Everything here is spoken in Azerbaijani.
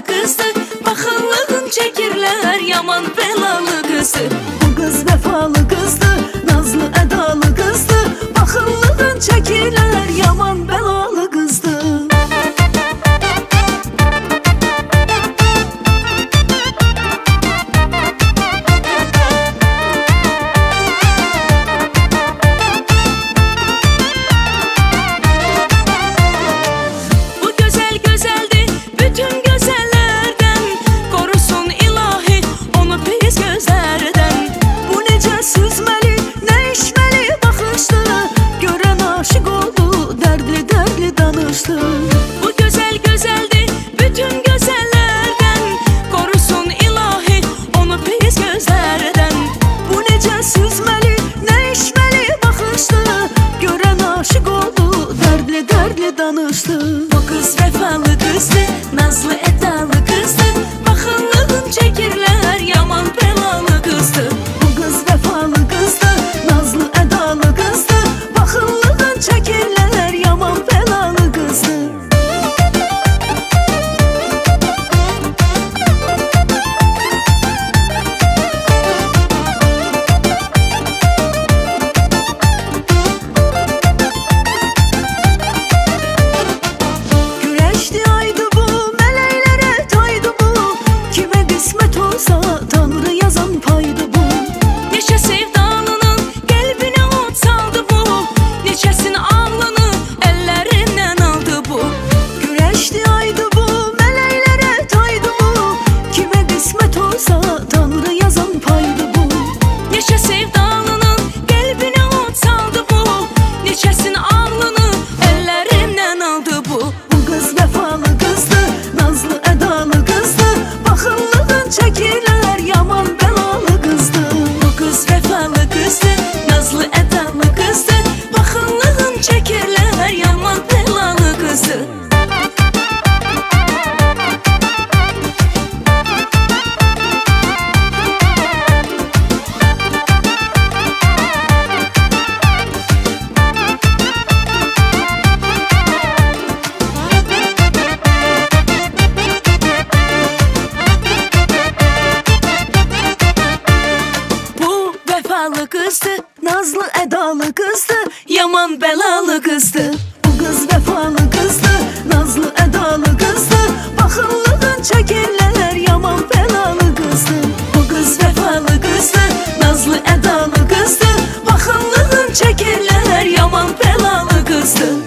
vefalı kızdı, baxıllığın çəkirlər yaman belalı qızdı. Bu qız vefalı qızdı, nazlı ədalı qızdı, baxıllığın çəkirlər yaman belalı qızdı. Bu gözəl gözəldir, bütün gözəllərdən qorusun ilahi onu pis gözlərdən. Bu necə süzməli, nə içməli baxışdı, görən aşıq oldu, dərdli dərdli danışdı. Bu qız vəfalı qızdı, nazlı ədalı qızdı, baxıllığın çəkirlər yaman belalı qızdı. Bu qız vəfalı qızdı, nazlı ədalı qızdı, baxıllığın çəkirlər yaman belalı qızdı. Tanrı yazan paydı bu. Neçə sevdalının qəlbinə od saldı bu, neçəsinin ağlını əllərindən aldı bu. Güləşdi aydı bu, mələklərə taydı bu, kimə qismət olsa Tanrı yazan paydı bu. Neçə sevdalının qəlbinə od saldı bu, neçəsinin ağlını əllərindən aldı bu. Bu qız vəfalı qızdı, nazlı ədalı qızdı, baxıllığın çəkirlər yaman belalı qızdı. Bu qız vəfalı qızdı, nazlı ədalı qızdı, baxıllığın çəkirlər yaman belalı qızdı. Vəfalı qızdı, nazlı ədalı qızdı, yaman bəlalı qızdı. Bu qız vəfalı qızdı, nazlı ədalı qızdı, baxıllığın çəkirlər yaman belalı qızdı. Bu qız vəfalı qızdı, nazlı ədalı qızdı, baxıllığın çəkirlər yaman bəlalı qızdı.